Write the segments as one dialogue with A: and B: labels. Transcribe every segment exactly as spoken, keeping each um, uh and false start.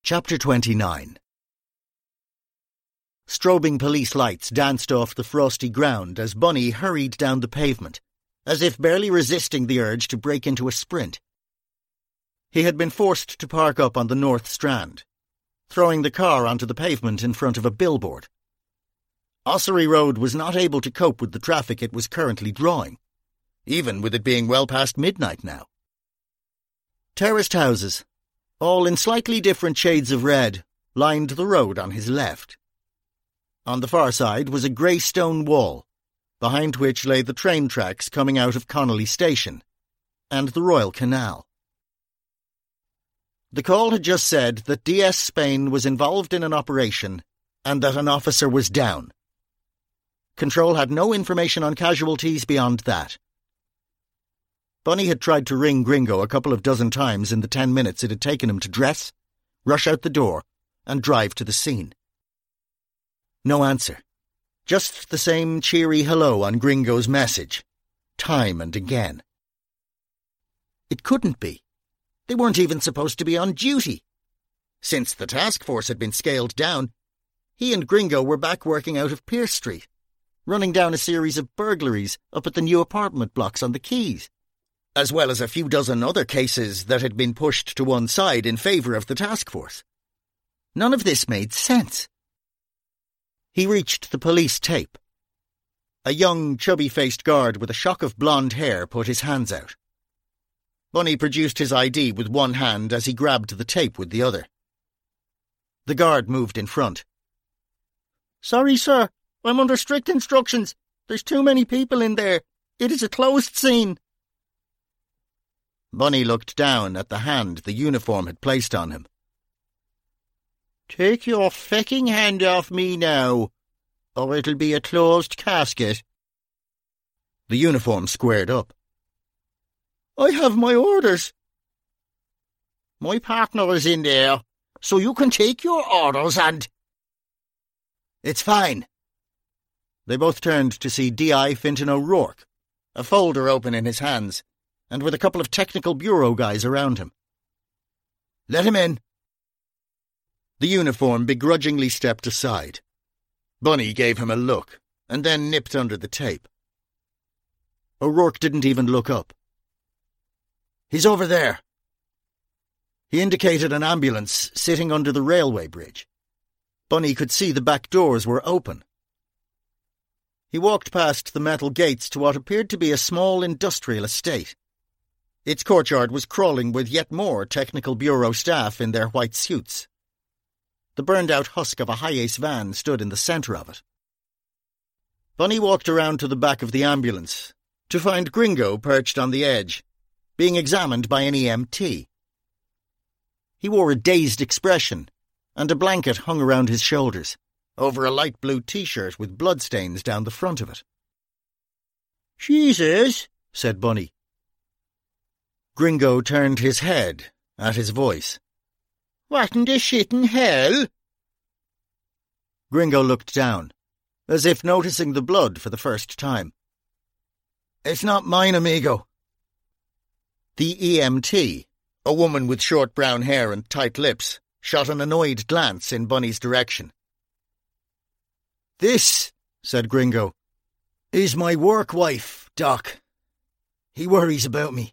A: Chapter twenty-nine. Strobing police lights danced off the frosty ground as Bunny hurried down the pavement, as if barely resisting the urge to break into a sprint. He had been forced to park up on the North Strand, throwing the car onto the pavement in front of a billboard. Ossory Road was not able to cope with the traffic it was currently drawing, even with it being well past midnight now. Terraced houses, all in slightly different shades of red, lined the road on his left. On the far side was a grey stone wall, behind which lay the train tracks coming out of Connolly Station, and the Royal Canal. The call had just said that D S Spain was involved in an operation and that an officer was down. Control had no information on casualties beyond that. Bunny had tried to ring Gringo a couple of dozen times in the ten minutes it had taken him to dress, rush out the door, and drive to the scene. No answer. Just the same cheery hello on Gringo's message, time and again. It couldn't be. They weren't even supposed to be on duty. Since the task force had been scaled down, he and Gringo were back working out of Pierce Street, running down a series of burglaries up at the new apartment blocks on the quays, as well as a few dozen other cases that had been pushed to one side in favour of the task force. None of this made sense. He reached the police tape. A young, chubby-faced guard with a shock of blonde hair put his hands out. Bunny produced his I D with one hand as he grabbed the tape with the other. The guard moved in front. "Sorry, sir. I'm under strict instructions. There's too many people in there. It is a closed scene." Bunny looked down at the hand the uniform had placed on him. "Take your fecking hand off me now, or it'll be a closed casket." The uniform squared up. "I have my orders." "My partner is in there, so you can take your orders and—" "It's fine." They both turned to see D I Fintan O'Rourke, a folder open in his hands, and with a couple of technical bureau guys around him. "Let him in." The uniform begrudgingly stepped aside. Bunny gave him a look, and then nipped under the tape. O'Rourke didn't even look up. "He's over there." He indicated an ambulance sitting under the railway bridge. Bunny could see the back doors were open. He walked past the metal gates to what appeared to be a small industrial estate. Its courtyard was crawling with yet more technical bureau staff in their white suits. The burned-out husk of a Hi-Ace van stood in the centre of it. Bunny walked around to the back of the ambulance to find Gringo perched on the edge, being examined by an E M T. He wore a dazed expression, and a blanket hung around his shoulders, over a light blue T-shirt with bloodstains down the front of it. "Jesus," said Bunny. Gringo turned his head at his voice. "What in the shit in hell?" Gringo looked down, as if noticing the blood for the first time. "It's not mine, amigo." The E M T, a woman with short brown hair and tight lips, shot an annoyed glance in Bunny's direction. "This," said Gringo, "is my work wife, Doc. He worries about me."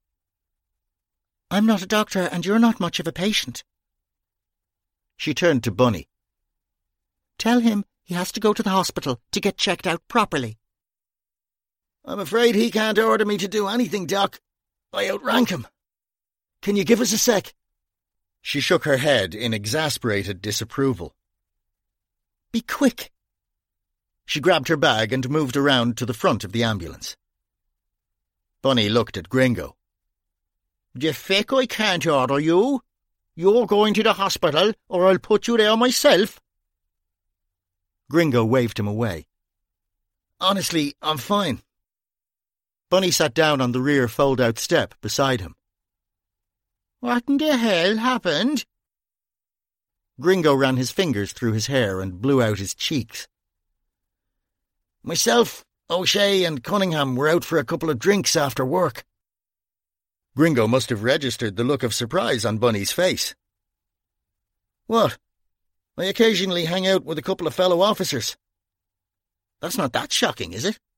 A: "I'm not a doctor, and you're not much of a patient." She turned to Bunny. "Tell him he has to go to the hospital to get checked out properly." "I'm afraid he can't order me to do anything, Doc. I outrank him. Can you give us a sec?" She shook her head in exasperated disapproval. "Be quick." She grabbed her bag and moved around to the front of the ambulance. Bunny looked at Gringo. "The feck I can't order you. You're going to the hospital, or I'll put you there myself." Gringo waved him away. "Honestly, I'm fine." Bunny sat down on the rear fold-out step beside him. "What in the hell happened?" Gringo ran his fingers through his hair and blew out his cheeks. "Myself, O'Shea and Cunningham were out for a couple of drinks after work." Gringo must have registered the look of surprise on Bunny's face. What? I occasionally hang out with a couple of fellow officers. That's not that shocking, is it?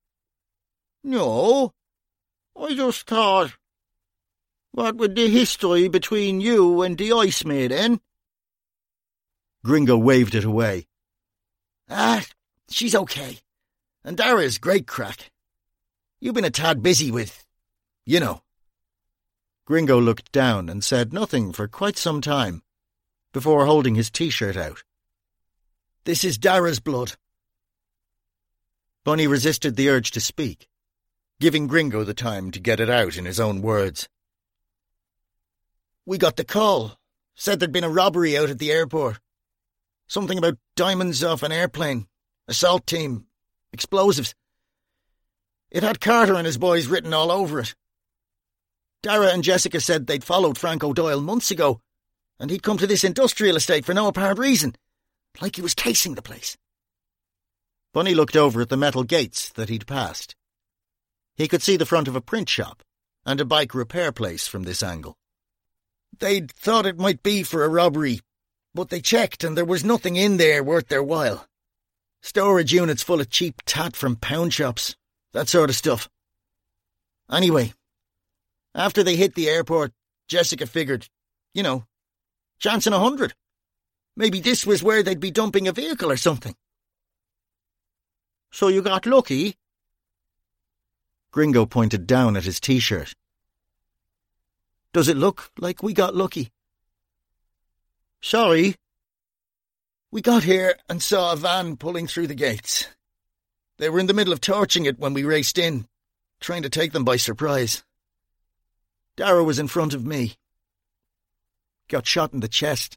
A: No. I just thought, what with the history between you and the Ice Maiden? Gringo waved it away. Ah, she's okay. And Dara's great crack. You've been a tad busy with, you know. Gringo looked down and said nothing for quite some time, before holding his T-shirt out. This is Dara's blood. Bunny resisted the urge to speak, giving Gringo the time to get it out in his own words. We got the call. Said there'd been a robbery out at the airport. Something about diamonds off an airplane, assault team, explosives. It had Carter and his boys written all over it. Dara and Jessica said they'd followed Frank O'Doyle months ago, and he'd come to this industrial estate for no apparent reason, like he was casing the place. Bunny looked over at the metal gates that he'd passed. He could see the front of a print shop and a bike repair place from this angle. They'd thought it might be for a robbery, but they checked and there was nothing in there worth their while. Storage units full of cheap tat from pound shops, that sort of stuff. Anyway, after they hit the airport, Jessica figured, you know, chance in a hundred. Maybe this was where they'd be dumping a vehicle or something. So you got lucky? Gringo pointed down at his T-shirt. Does it look like we got lucky? Sorry. We got here and saw a van pulling through the gates. They were in the middle of torching it when we raced in, trying to take them by surprise. Dara was in front of me. Got shot in the chest.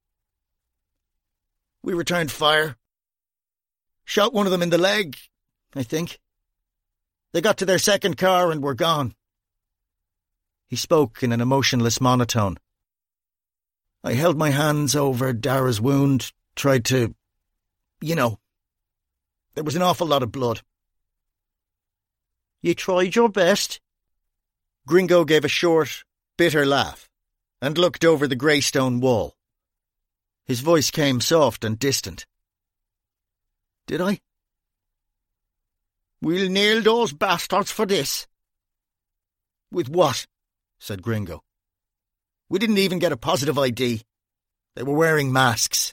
A: We returned fire. Shot one of them in the leg, I think. They got to their second car and were gone. He spoke in an emotionless monotone. I held my hands over Dara's wound, tried to, you know. There was an awful lot of blood. You tried your best? Gringo gave a short, bitter laugh and looked over the grey stone wall. His voice came soft and distant. Did I? We'll nail those bastards for this. With what? Said Gringo. We didn't even get a positive I D. They were wearing masks.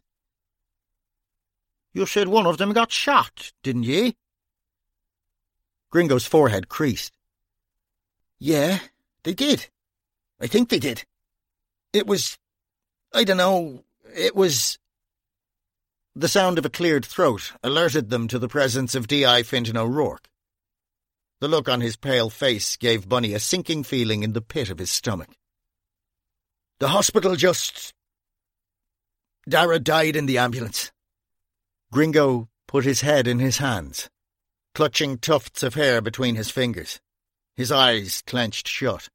A: You said one of them got shot, didn't ye? Gringo's forehead creased. Yeah, they did. I think they did. It was... I don't know, it was... The sound of a cleared throat alerted them to the presence of D I Fintan O'Rourke. The look on his pale face gave Bunny a sinking feeling in the pit of his stomach. The hospital just... Dara died in the ambulance. Gringo put his head in his hands, clutching tufts of hair between his fingers, his eyes clenched shut.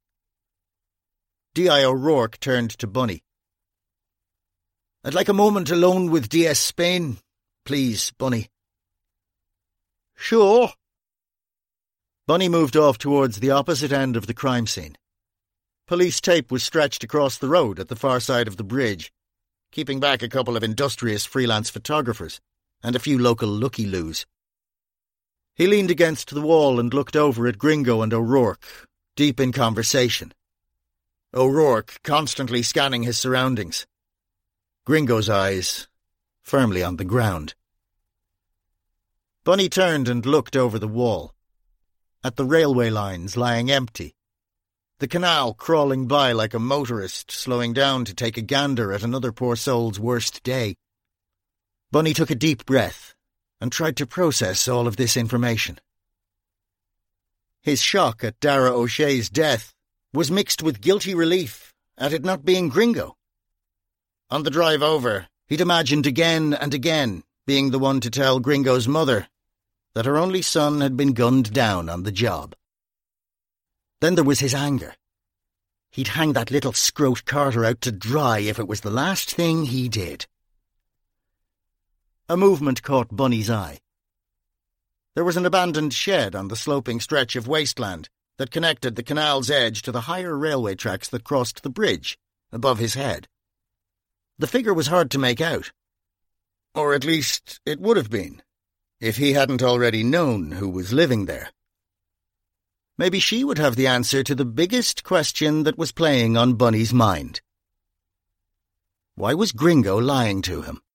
A: D I O'Rourke turned to Bunny. I'd like a moment alone with D S Spain, please, Bunny. Sure. Bunny moved off towards the opposite end of the crime scene. Police tape was stretched across the road at the far side of the bridge, keeping back a couple of industrious freelance photographers and a few local looky-loos. He leaned against the wall and looked over at Gringo and O'Rourke, deep in conversation. O'Rourke constantly scanning his surroundings. Gringo's eyes firmly on the ground. Bunny turned and looked over the wall, at the railway lines lying empty, the canal crawling by like a motorist slowing down to take a gander at another poor soul's worst day. Bunny took a deep breath and tried to process all of this information. His shock at Dara O'Shea's death was mixed with guilty relief at it not being Gringo. On the drive over, he'd imagined again and again being the one to tell Gringo's mother that her only son had been gunned down on the job. Then there was his anger. He'd hang that little scrote Carter out to dry if it was the last thing he did. A movement caught Bunny's eye. There was an abandoned shed on the sloping stretch of wasteland that connected the canal's edge to the higher railway tracks that crossed the bridge above his head. The figure was hard to make out. Or at least it would have been, if he hadn't already known who was living there. Maybe she would have the answer to the biggest question that was playing on Bunny's mind. Why was Gringo lying to him?